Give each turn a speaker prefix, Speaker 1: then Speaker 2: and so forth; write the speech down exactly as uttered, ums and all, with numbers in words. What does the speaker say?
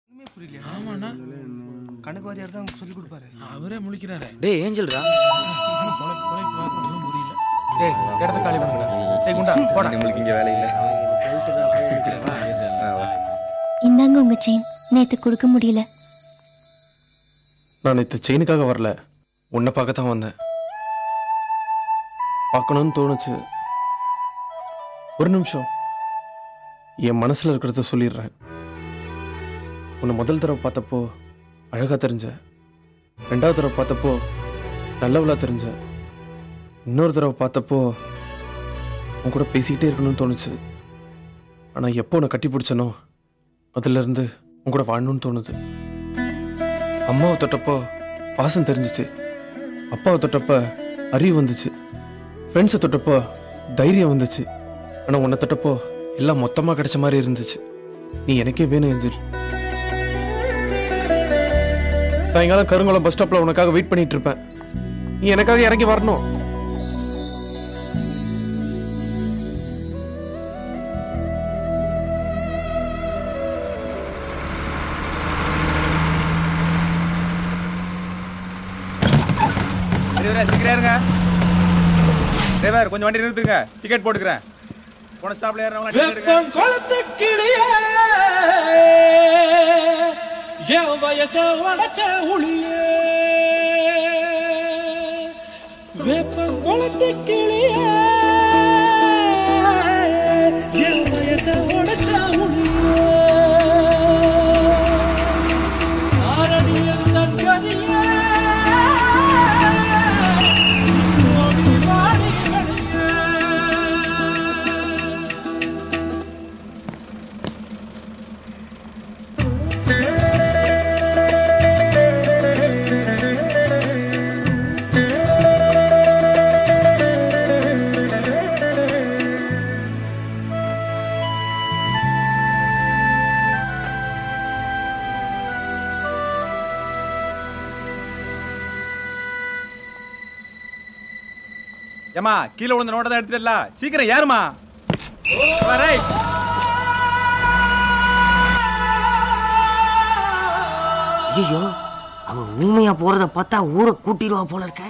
Speaker 1: புரியல. ஆமாண்ணா கணக்கு வாதியா இருக்காங்க சொல்லி கொடுப்பாரு. அவரே முழிக்கிறாரு.
Speaker 2: டேய் ஏஞ்சல்ரா.
Speaker 1: புரியல. டேய் இடத்த காலி பண்ணுங்க. டேய் குண்டா போடா.
Speaker 2: உங்களுக்கு இங்க வேலை இல்ல.
Speaker 3: இந்தாங்க உங்க செயின். நேத்து கொடுக்க முடியல.
Speaker 4: நான் நேற்று செயினுக்காக வரல, உன்னை பார்க்கத்தான் வந்தேன். பார்க்கணும்னு தோணுச்சு. ஒரு நிமிஷம் என் மனசுல இருக்கிறத சொல்லிடுறேன். உன்னை முதல் தடவை பார்த்தப்போ அழகா தெரிஞ்ச, ரெண்டாவது தடவை பார்த்தப்போ நல்லவளா தெரிஞ்ச, இன்னொரு தடவை பார்த்தப்போ உன் கூட பேசிக்கிட்டே இருக்கணும்னு தோணுச்சு. ஆனால் எப்போ உன்னை கட்டி பிடிச்சனோ அதுல இருந்து உன் கூட வாழணும்னு தோணுது. அம்மாவை தொட்டப்போ பாசம் தெரிஞ்சிச்சு, அப்பாவை தொட்டப்ப அறிவு வந்துச்சு, ஃப்ரெண்ட்ஸை தொட்டப்போ தைரியம் வந்துச்சு. ஆனால் உன்னை தொட்டப்போ எல்லாம் மொத்தமாக கிடைச்ச மாதிரி இருந்துச்சு. நீ எனக்கே வேணும் ஏஞ்சல். சாயங்காலம் கருங்குளம் பஸ் ஸ்டாப்ல உனக்காக வெயிட் பண்ணிட்டு இருப்பேன். நீ எனக்காக இறங்கி வரணும்.
Speaker 5: டிரைவர் கொஞ்சம் வண்டி நிறுத்துங்க, டிக்கெட் போட்டுக்கிறேன். போன ஸ்டாப்ல ஏறறவங்க டிக்கெட் எடுங்க.
Speaker 6: கொளத்து கிளியே என் வயச உடைச்ச உளியே, வேப்பம் கொளத்து கிளியே என் வயச உடைச்ச உளியே, ஆரடியன் தங்கனியே
Speaker 5: ஏமா கீழே விழுந்த நோட்டை தான் எடுத்துட்டல, சீக்கிரம் ஏறுமா.
Speaker 7: ஐயோ அவன் உண்மையா போறத பார்த்தா ஊரை கூட்டிடுவா போல இருக்க.